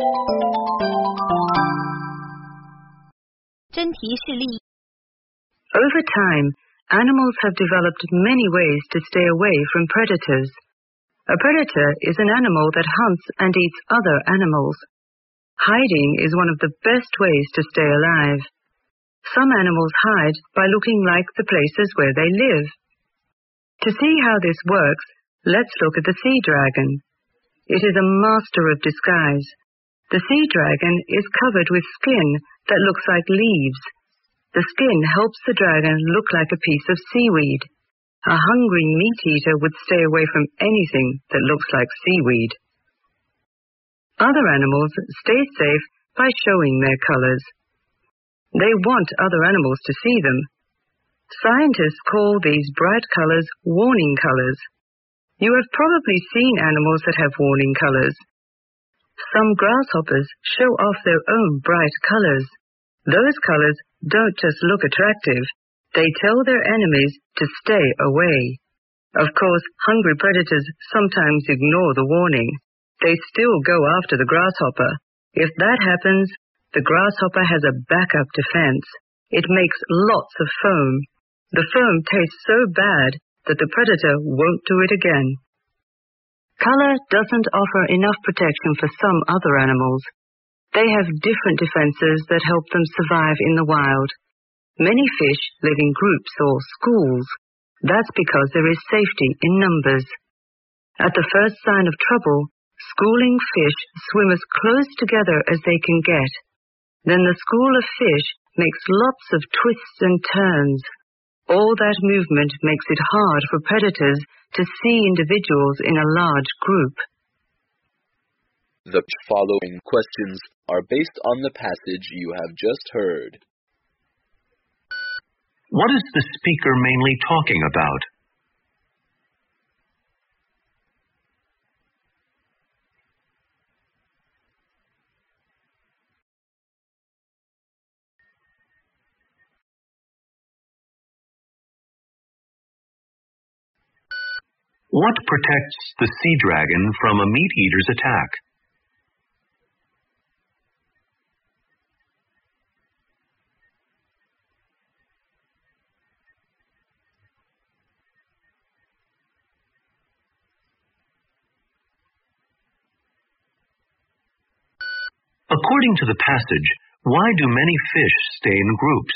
真题示例 Over time, animals have developed many ways to stay away from predators. A predator is an animal that hunts and eats other animals. Hiding is one of the best ways to stay alive. Some animals hide by looking like the places where they live. To see how this works, let's look at the sea dragon. It is a master of disguise. The sea dragon is covered with skin that looks like leaves. The skin helps the dragon look like a piece of seaweed. A hungry meat-eater would stay away from anything that looks like seaweed. Other animals stay safe by showing their colors. They want other animals to see them. Scientists call these bright colors warning colors. You have probably seen animals that have warning colors. Some grasshoppers show off their own bright colors. Those colors don't just look attractive. They tell their enemies to stay away. Of course, hungry predators sometimes ignore the warning. They still go after the grasshopper. If that happens, the grasshopper has a backup defense. It makes lots of foam. The foam tastes so bad that the predator won't do it again. Color doesn't offer enough protection for some other animals. They have different defenses that help them survive in the wild. Many fish live in groups or schools. That's because there is safety in numbers. At the first sign of trouble, schooling fish swim as close together as they can get. Then the school of fish makes lots of twists and turns. All that movement makes it hard for predators to see individuals in a large group. The following questions are based on the passage you have just heard. What is the speaker mainly talking about? What protects the sea dragon from a meat-eater's attack? According to the passage, why do many fish stay in groups?